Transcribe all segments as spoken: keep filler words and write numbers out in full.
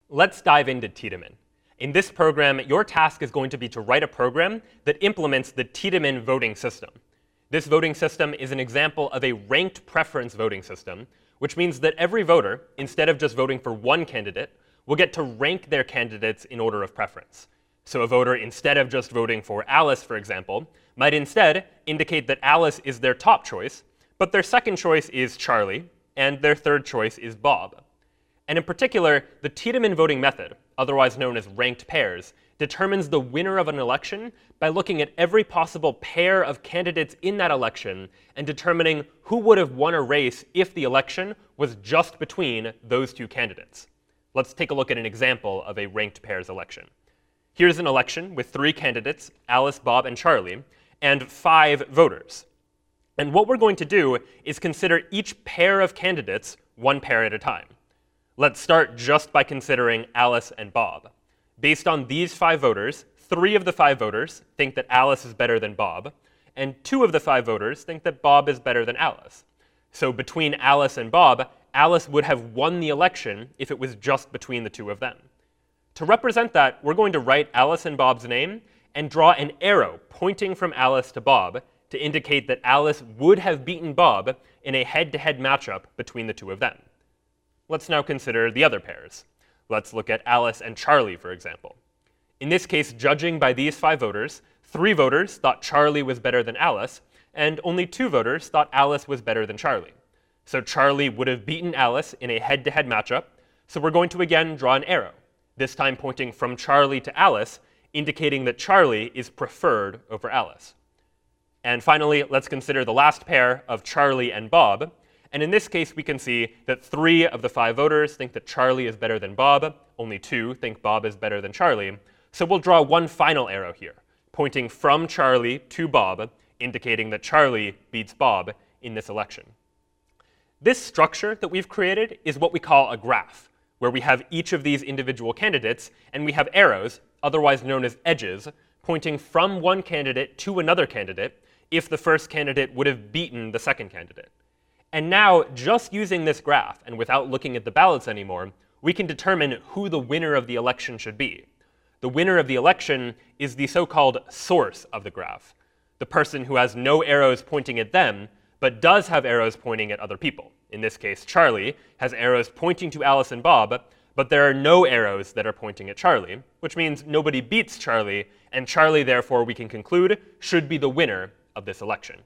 Let's dive into Tiedemann. In this program, your task is going to be to write a program that implements the Tiedemann voting system. This voting system is an example of a ranked preference voting system, which means that every voter, instead of just voting for one candidate, will get to rank their candidates in order of preference. So a voter, instead of just voting for Alice, for example, might instead indicate that Alice is their top choice, but their second choice is Charlie, and their third choice is Bob. And in particular, the Tiedemann voting method, otherwise known as ranked pairs, determines the winner of an election by looking at every possible pair of candidates in that election and determining who would have won a race if the election was just between those two candidates. Let's take a look at an example of a ranked pairs election. Here's an election with three candidates, Alice, Bob, and Charlie, and five voters. And what we're going to do is consider each pair of candidates one pair at a time. Let's start just by considering Alice and Bob. Based on these five voters, three of the five voters think that Alice is better than Bob, and two of the five voters think that Bob is better than Alice. So between Alice and Bob, Alice would have won the election if it was just between the two of them. To represent that, we're going to write Alice and Bob's name and draw an arrow pointing from Alice to Bob to indicate that Alice would have beaten Bob in a head-to-head matchup between the two of them. Let's now consider the other pairs. Let's look at Alice and Charlie, for example. In this case, judging by these five voters, three voters thought Charlie was better than Alice, and only two voters thought Alice was better than Charlie. So Charlie would have beaten Alice in a head-to-head matchup, so we're going to again draw an arrow, this time pointing from Charlie to Alice, indicating that Charlie is preferred over Alice. And finally, let's consider the last pair of Charlie and Bob. And in this case, we can see that three of the five voters think that Charlie is better than Bob. Only two think Bob is better than Charlie. So we'll draw one final arrow here, pointing from Charlie to Bob, indicating that Charlie beats Bob in this election. This structure that we've created is what we call a graph, where we have each of these individual candidates, and we have arrows, otherwise known as edges, pointing from one candidate to another candidate if the first candidate would have beaten the second candidate. And now, just using this graph, and without looking at the ballots anymore, we can determine who the winner of the election should be. The winner of the election is the so-called source of the graph, the person who has no arrows pointing at them, but does have arrows pointing at other people. In this case, Charlie has arrows pointing to Alice and Bob, but there are no arrows that are pointing at Charlie, which means nobody beats Charlie, and Charlie, therefore, we can conclude, should be the winner of this election.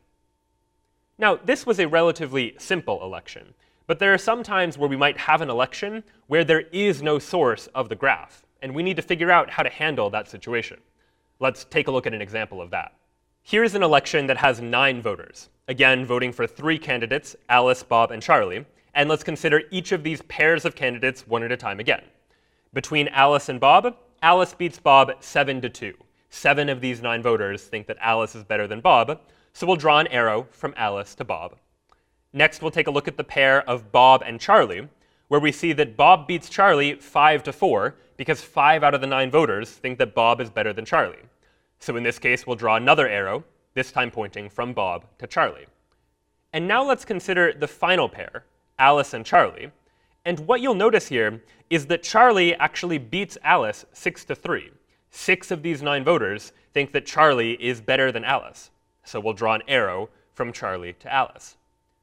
Now, this was a relatively simple election, but there are some times where we might have an election where there is no source of the graph, and we need to figure out how to handle that situation. Let's take a look at an example of that. Here's an election that has nine voters, again voting for three candidates, Alice, Bob, and Charlie, and let's consider each of these pairs of candidates one at a time again. Between Alice and Bob, Alice beats Bob seven to two. Seven of these nine voters think that Alice is better than Bob, so we'll draw an arrow from Alice to Bob. Next, we'll take a look at the pair of Bob and Charlie, where we see that Bob beats Charlie five to four because five out of the nine voters think that Bob is better than Charlie. So in this case, we'll draw another arrow, this time pointing from Bob to Charlie. And now let's consider the final pair, Alice and Charlie. And what you'll notice here is that Charlie actually beats Alice six to three. Six of these nine voters think that Charlie is better than Alice. So we'll draw an arrow from Charlie to Alice.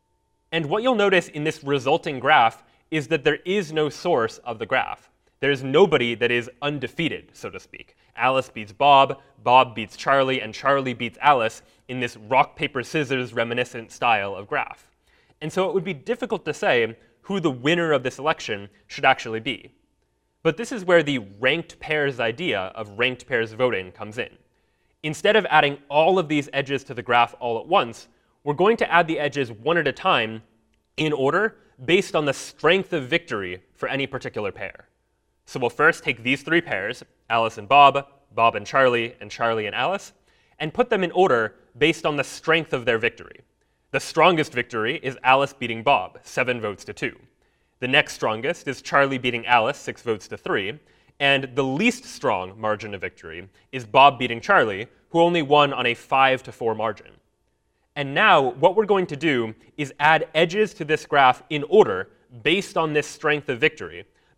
And what you'll notice in this resulting graph is that there is no source of the graph. There's nobody that is undefeated, so to speak. Alice beats Bob, Bob beats Charlie, and Charlie beats Alice in this rock, paper, scissors reminiscent style of graph. And so it would be difficult to say who the winner of this election should actually be. But this is where the ranked pairs idea of ranked pairs voting comes in. Instead of adding all of these edges to the graph all at once, we're going to add the edges one at a time in order based on the strength of victory for any particular pair. So we'll first take these three pairs, Alice and Bob, Bob and Charlie, and Charlie and Alice, and put them in order based on the strength of their victory. The strongest victory is Alice beating Bob, seven votes to two. The next strongest is Charlie beating Alice, six votes to three. And the least strong margin of victory is Bob beating Charlie, who only won on a five to four margin. And now what we're going to do is add edges to this graph in order based on this strength of victory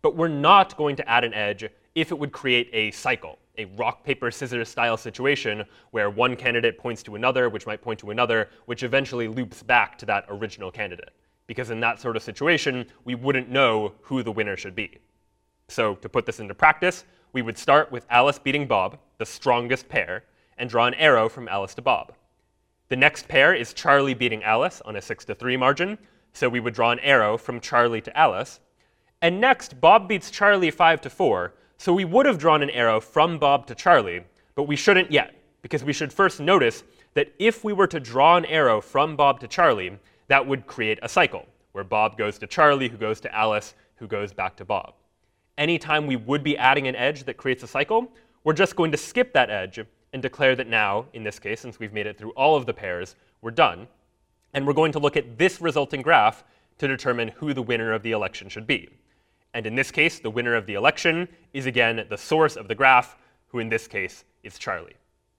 but we're not going to add an edge if it would create a cycle, a rock, paper, scissors style situation where one candidate points to another, which might point to another, which eventually loops back to that original candidate. Because in that sort of situation, we wouldn't know who the winner should be. So to put this into practice, we would start with Alice beating Bob, the strongest pair, and draw an arrow from Alice to Bob. The next pair is Charlie beating Alice on a six to three margin, so we would draw an arrow from Charlie to Alice. And next, Bob beats Charlie five to four, so we would have drawn an arrow from Bob to Charlie, but we shouldn't yet, because we should first notice that if we were to draw an arrow from Bob to Charlie, that would create a cycle, where Bob goes to Charlie, who goes to Alice, who goes back to Bob. Anytime we would be adding an edge that creates a cycle, we're just going to skip that edge and declare that now, in this case, since we've made it through all of the pairs, we're done. And we're going to look at this resulting graph to determine who the winner of the election should be. And in this case, the winner of the election is, again, the source of the graph, who in this case is Charlie.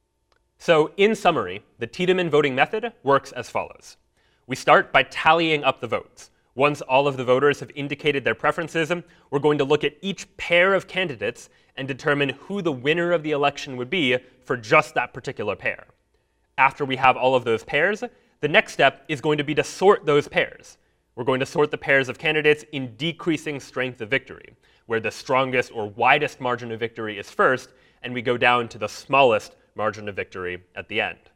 So in summary, the Tiedemann voting method works as follows. We start by tallying up the votes. Once all of the voters have indicated their preferences, we're going to look at each pair of candidates and determine who the winner of the election would be for just that particular pair. After we have all of those pairs, the next step is going to be to sort those pairs. We're going to sort the pairs of candidates in decreasing strength of victory, where the strongest or widest margin of victory is first, and we go down to the smallest margin of victory at the end.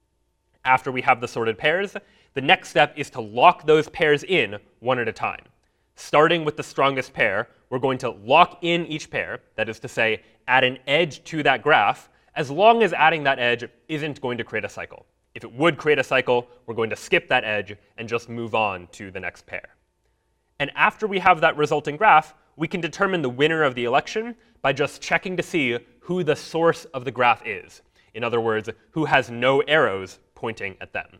After we have the sorted pairs, the next step is to lock those pairs in one at a time. Starting with the strongest pair, we're going to lock in each pair, that is to say, add an edge to that graph, as long as adding that edge isn't going to create a cycle. If it would create a cycle, we're going to skip that edge and just move on to the next pair. And after we have that resulting graph, we can determine the winner of the election by just checking to see who the source of the graph is. In other words, who has no arrows pointing at them.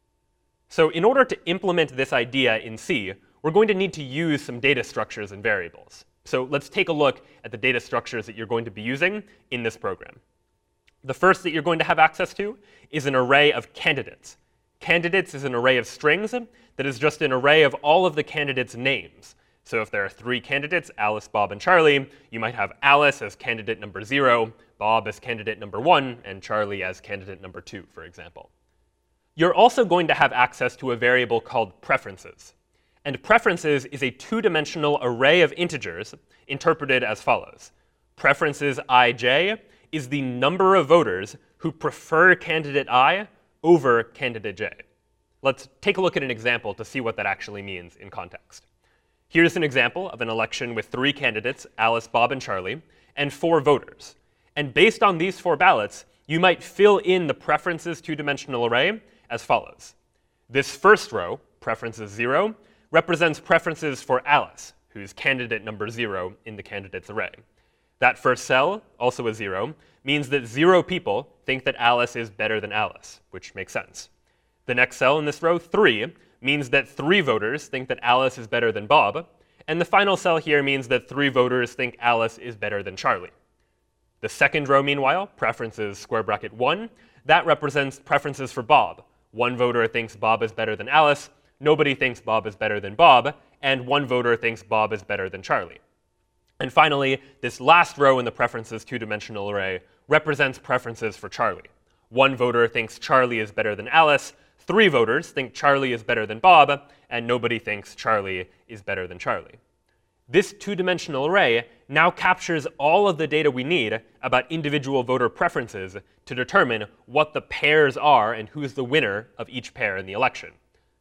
So in order to implement this idea in C, we're going to need to use some data structures and variables. So let's take a look at the data structures that you're going to be using in this program. The first that you're going to have access to is an array of candidates. Candidates is an array of strings that is just an array of all of the candidates' names. So if there are three candidates, Alice, Bob, and Charlie, you might have Alice as candidate number zero, Bob as candidate number one, and Charlie as candidate number two, for example. You're also going to have access to a variable called preferences. And preferences is a two-dimensional array of integers interpreted as follows. Preferences ij is the number of voters who prefer candidate I over candidate j. Let's take a look at an example to see what that actually means in context. Here's an example of an election with three candidates, Alice, Bob, and Charlie, and four voters. And based on these four ballots, you might fill in the preferences two-dimensional array as follows. This first row, preferences zero, represents preferences for Alice, who's candidate number zero in the candidates array. That first cell, also a zero, means that zero people think that Alice is better than Alice, which makes sense. The next cell in this row, three, means that three voters think that Alice is better than Bob. And the final cell here means that three voters think Alice is better than Charlie. The second row, meanwhile, preferences square bracket one, that represents preferences for Bob. One voter thinks Bob is better than Alice, nobody thinks Bob is better than Bob, and one voter thinks Bob is better than Charlie. And finally, this last row in the preferences two-dimensional array represents preferences for Charlie. One voter thinks Charlie is better than Alice, three voters think Charlie is better than Bob, and nobody thinks Charlie is better than Charlie. This two-dimensional array now captures all of the data we need about individual voter preferences to determine what the pairs are and who's the winner of each pair in the election.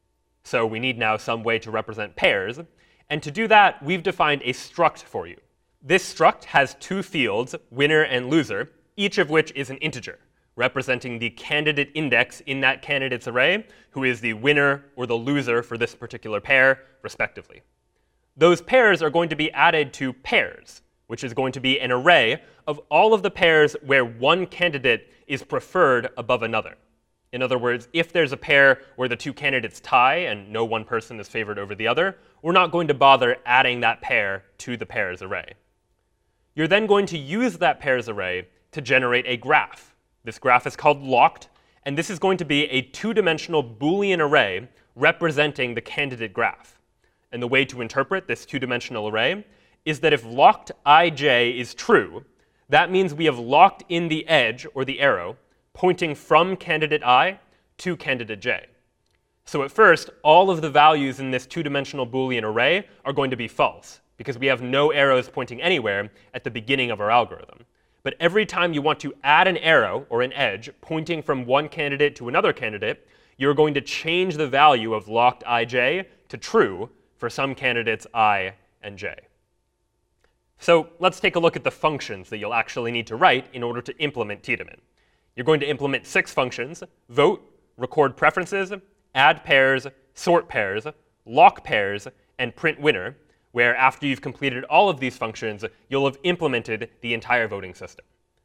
So we need now some way to represent pairs, and to do that, we've defined a struct for you. This struct has two fields, winner and loser, each of which is an integer, representing the candidate index in that candidate's array, who is the winner or the loser for this particular pair, respectively. Those pairs are going to be added to pairs, which is going to be an array of all of the pairs where one candidate is preferred above another. In other words, if there's a pair where the two candidates tie and no one person is favored over the other, we're not going to bother adding that pair to the pairs array. You're then going to use that pairs array to generate a graph. This graph is called locked, and this is going to be a two-dimensional Boolean array representing the candidate graph. And the way to interpret this two-dimensional array is that if locked ij is true, that means we have locked in the edge, or the arrow, pointing from candidate I to candidate j. So at first, all of the values in this two-dimensional Boolean array are going to be false, because we have no arrows pointing anywhere at the beginning of our algorithm. But every time you want to add an arrow, or an edge, pointing from one candidate to another candidate, you're going to change the value of locked ij to true for some candidates I and j. So let's take a look at the functions that you'll actually need to write in order to implement Tiedemann. You're going to implement six functions: vote, record preferences, add pairs, sort pairs, lock pairs, and print winner, where after you've completed all of these functions, you'll have implemented the entire voting system.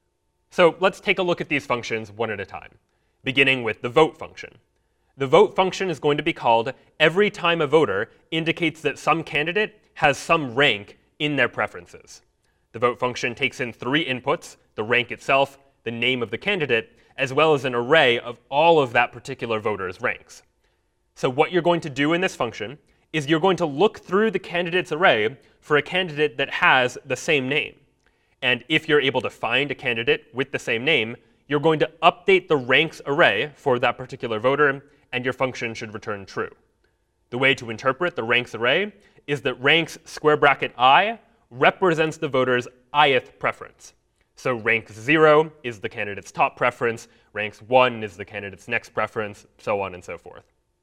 So let's take a look at these functions one at a time, beginning with the vote function. The vote function is going to be called every time a voter indicates that some candidate has some rank in their preferences. The vote function takes in three inputs: the rank itself, the name of the candidate, as well as an array of all of that particular voter's ranks. So what you're going to do in this function is you're going to look through the candidates array for a candidate that has the same name. And if you're able to find a candidate with the same name, you're going to update the ranks array for that particular voter, and your function should return true. The way to interpret the ranks array is that ranks square bracket I represents the voter's ith preference. So rank zero is the candidate's top preference, ranks one is the candidate's next preference, so on and so forth.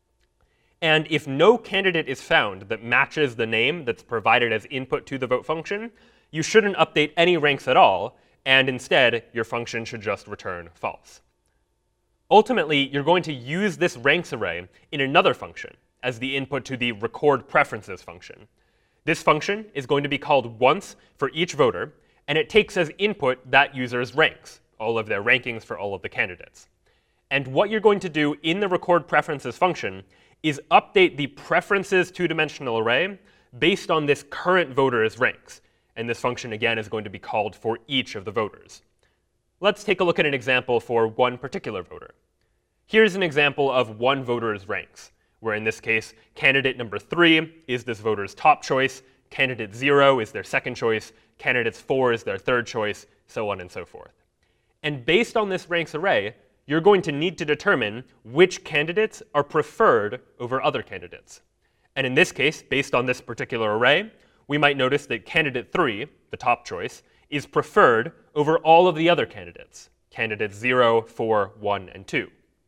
And if no candidate is found that matches the name that's provided as input to the vote function, you shouldn't update any ranks at all, and instead your function should just return false. Ultimately, you're going to use this ranks array in another function as the input to the record preferences function. This function is going to be called once for each voter, and it takes as input that user's ranks, all of their rankings for all of the candidates. And what you're going to do in the record preferences function is update the preferences two-dimensional array based on this current voter's ranks. And this function, again, is going to be called for each of the voters. Let's take a look at an example for one particular voter. Here's an example of one voter's ranks, where in this case, candidate number three is this voter's top choice, candidate zero is their second choice, candidate four is their third choice, so on and so forth. And based on this ranks array, you're going to need to determine which candidates are preferred over other candidates. And in this case, based on this particular array, we might notice that candidate three, the top choice, is preferred over all of the other candidates, candidates zero, four, one, and two.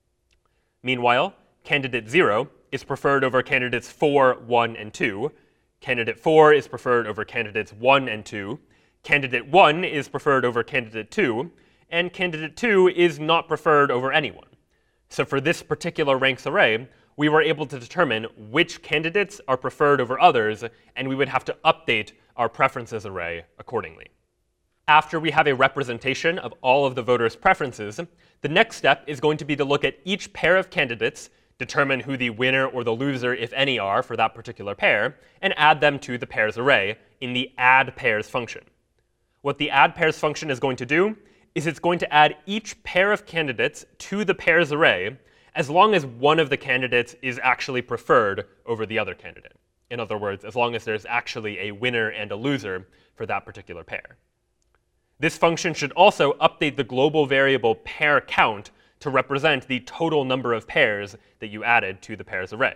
Meanwhile, candidate zero is preferred over candidates four, one, and two. Candidate four is preferred over candidates one and two. Candidate one is preferred over candidate two. And candidate two is not preferred over anyone. So for this particular ranks array, we were able to determine which candidates are preferred over others, and we would have to update our preferences array accordingly. After we have a representation of all of the voters' preferences, the next step is going to be to look at each pair of candidates, determine who the winner or the loser, if any, are for that particular pair, and add them to the pairs array in the add pairs function. What the add pairs function is going to do is it's going to add each pair of candidates to the pairs array as long as one of the candidates is actually preferred over the other candidate. In other words, as long as there's actually a winner and a loser for that particular pair. This function should also update the global variable pair count to represent the total number of pairs that you added to the pairs array.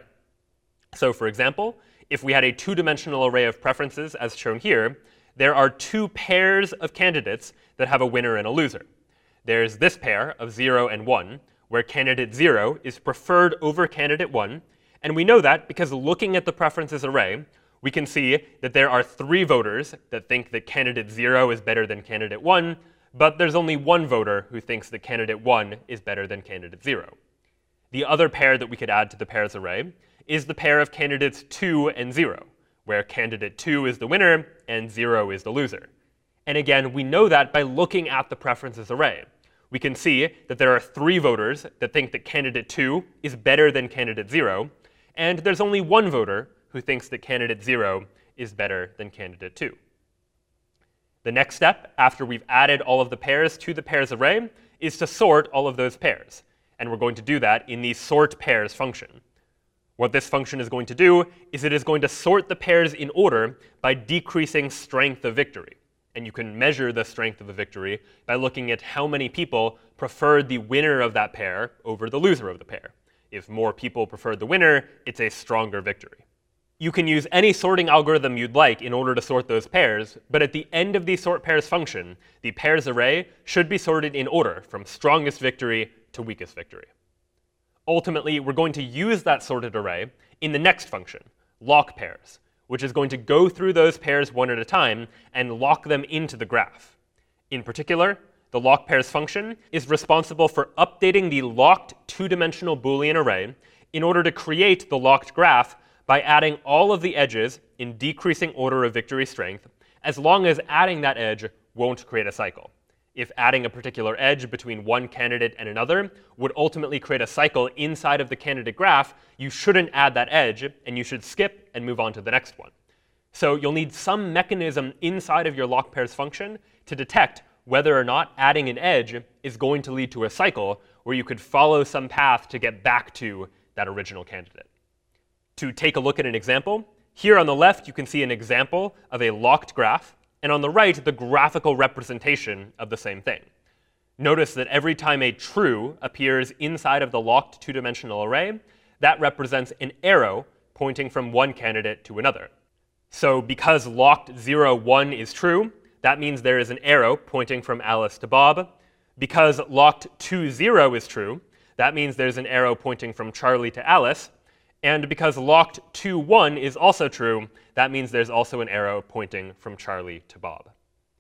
So for example, if we had a two-dimensional array of preferences as shown here, there are two pairs of candidates that have a winner and a loser. There's this pair of zero and one, where candidate zero is preferred over candidate one, and we know that because looking at the preferences array, we can see that there are three voters that think that candidate zero is better than candidate one, but there's only one voter who thinks that candidate one is better than candidate zero. The other pair that we could add to the pairs array is the pair of candidates two and zero, where candidate two is the winner and zero is the loser. And again, we know that by looking at the preferences array. We can see that there are three voters that think that candidate two is better than candidate zero, and there's only one voter who thinks that candidate zero is better than candidate two. The next step, after we've added all of the pairs to the pairs array, is to sort all of those pairs. And we're going to do that in the sort pairs function. What this function is going to do is it is going to sort the pairs in order by decreasing strength of victory. And you can measure the strength of a victory by looking at how many people preferred the winner of that pair over the loser of the pair. If more people preferred the winner, it's a stronger victory. You can use any sorting algorithm you'd like in order to sort those pairs, but at the end of the sort pairs function, the pairs array should be sorted in order from strongest victory to weakest victory. Ultimately, we're going to use that sorted array in the next function, lock pairs, which is going to go through those pairs one at a time and lock them into the graph. In particular, the lock pairs function is responsible for updating the locked two-dimensional Boolean array in order to create the locked graph by adding all of the edges in decreasing order of victory strength, as long as adding that edge won't create a cycle. If adding a particular edge between one candidate and another would ultimately create a cycle inside of the candidate graph, you shouldn't add that edge, and you should skip and move on to the next one. So you'll need some mechanism inside of your lock pairs function to detect whether or not adding an edge is going to lead to a cycle where you could follow some path to get back to that original candidate. To take a look at an example, here on the left you can see an example of a locked graph, and on the right, the graphical representation of the same thing. Notice that every time a true appears inside of the locked two-dimensional array, that represents an arrow pointing from one candidate to another. So because locked zero, one is true, that means there is an arrow pointing from Alice to Bob. Because locked two, zero is true, that means there's an arrow pointing from Charlie to Alice. And because locked two, one is also true, that means there's also an arrow pointing from Charlie to Bob.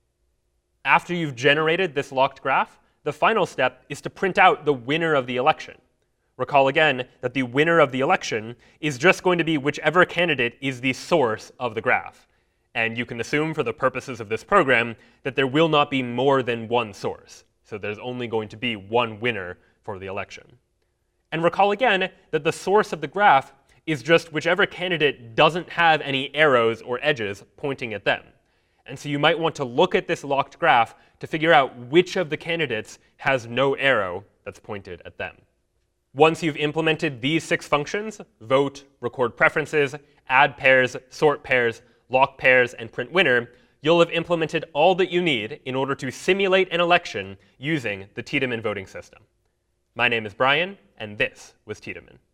After you've generated this locked graph, the final step is to print out the winner of the election. Recall again that the winner of the election is just going to be whichever candidate is the source of the graph. And you can assume for the purposes of this program that there will not be more than one source. So there's only going to be one winner for the election. And recall again that the source of the graph is just whichever candidate doesn't have any arrows or edges pointing at them. And so you might want to look at this locked graph to figure out which of the candidates has no arrow that's pointed at them. Once you've implemented these six functions, vote, record preferences, add pairs, sort pairs, lock pairs, and print winner, you'll have implemented all that you need in order to simulate an election using the Tiedemann voting system. My name is Brian, and this was Tiedemann.